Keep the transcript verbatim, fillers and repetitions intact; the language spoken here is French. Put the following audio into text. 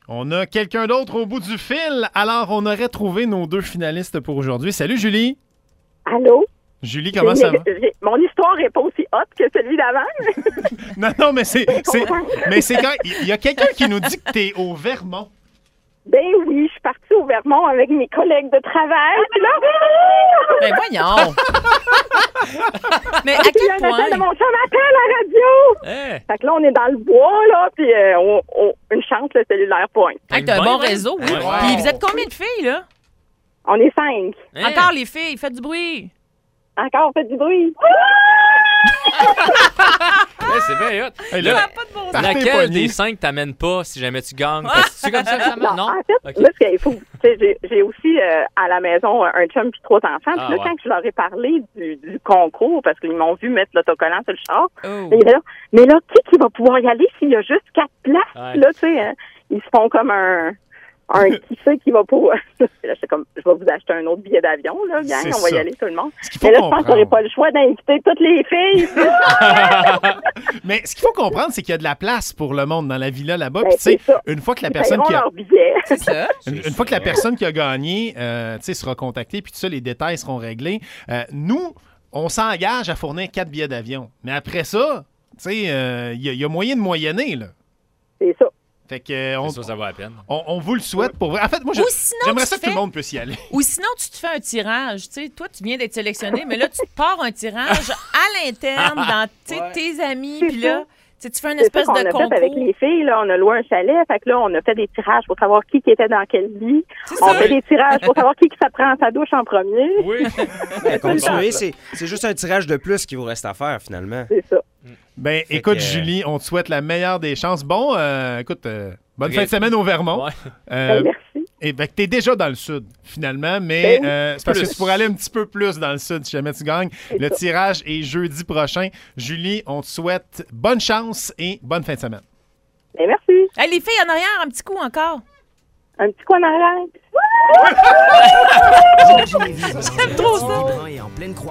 On a quelqu'un d'autre au bout du fil. Alors, on aurait trouvé nos deux finalistes pour aujourd'hui. Salut, Julie. Allô? Julie, comment ça va? J'ai- Mon histoire n'est pas aussi hot que celui d'avant. Non, non, mais c'est... c'est mais c'est quand... Il y a quelqu'un qui nous dit que t'es au Vermont. Ben oui, je suis partie au Vermont avec mes collègues de travail. Puis là, Ben voyons. Mais à puis il y a quel un appel de point? mon chum appelle à la radio. Hey. Fait que là, on est dans le bois, là, puis euh, on- on- une chance, le cellulaire pointe. Hey, t'as un Bien, bon hein? réseau, oui. Ouais. Puis vous êtes combien de filles, là? On est cinq. Hey. Encore les filles, faites du bruit. Encore, fait du bruit. Hey, c'est bien hot. Hey, Là, là, Pas de bon Partez laquelle pognés. des cinq t'amène pas si jamais tu gagnes? C'est comme ça que ça marche? Non? En fait, Ok. là, ce qu'il faut, tu sais, j'ai, j'ai aussi euh, à la maison un chum puis trois enfants. Puis Ah, là, ouais. quand je leur ai parlé du, du concours, parce qu'ils m'ont vu mettre l'autocollant sur le char, Oh. ils étaient là, mais là, qui qui va pouvoir y aller s'il y a juste quatre places? Ouais. Là, tu sais, hein, ils se font comme un... un qui sait qui va pas... là, j'étais comme, je vais vous acheter un autre billet d'avion, là, gang, C'est on va ça. y aller, tout le monde. Ce qu'il faut Mais là, je pense que comprendre. j'aurais pas le choix d'inviter toutes les filles. Mais ce qu'il faut comprendre, c'est qu'il y a de la place pour le monde dans la villa là-bas. Ben, Puis, tu sais, c'est ça. une fois que la Ils personne paieront qui a... leur billet. C'est ça. Une, une fois que la personne qui a gagné euh, tu sais, sera contactée, puis tout ça, les détails seront réglés. Euh, nous, on s'engage à fournir quatre billets d'avion. Mais après ça, tu sais, euh, il y, a- il y a moyen de moyenner, là. C'est ça. Fait que, euh, on, C'est ça, ça vaut la peine. on, on vous le souhaite pour vrai. En fait, moi, je- Ou sinon, j'aimerais tu ça que fais- tout le monde puisse y aller. Ou sinon, tu te fais un tirage. Tu sais, toi, tu viens d'être sélectionné, mais là, tu te pars un tirage à l'interne dans tu sais, tes amis. C'est Puis là, ça. tu sais, tu fais une C'est espèce ça qu'on de a concours. fait avec les filles. Là, on a loué un chalet. Fait que là, on a fait des tirages pour savoir qui, qui était dans quel lit. C'est On ça. fait des tirages pour savoir qui, qui s'apprend sa douche en premier. Oui. Ben, continuez, c'est, c'est juste un tirage de plus qui vous reste à faire, finalement. C'est ça. Ben, Fait écoute, que- Julie, on te souhaite la meilleure des chances. Bon, euh, écoute, euh, bonne Ok. fin de semaine au Vermont. Ouais. Euh, Ben, merci. Et ben, t'es déjà dans le sud, finalement, mais Ben oui. euh, c'est parce Plus. que tu pourrais aller un petit peu plus dans le sud si jamais tu gagnes. Le ça. tirage est jeudi prochain. Julie, on te souhaite bonne chance et bonne fin de semaine. Ben, merci. Hey, les filles en arrière, un petit coup encore. Un petit coin en arrière. J'aime trop ça. Et en pleine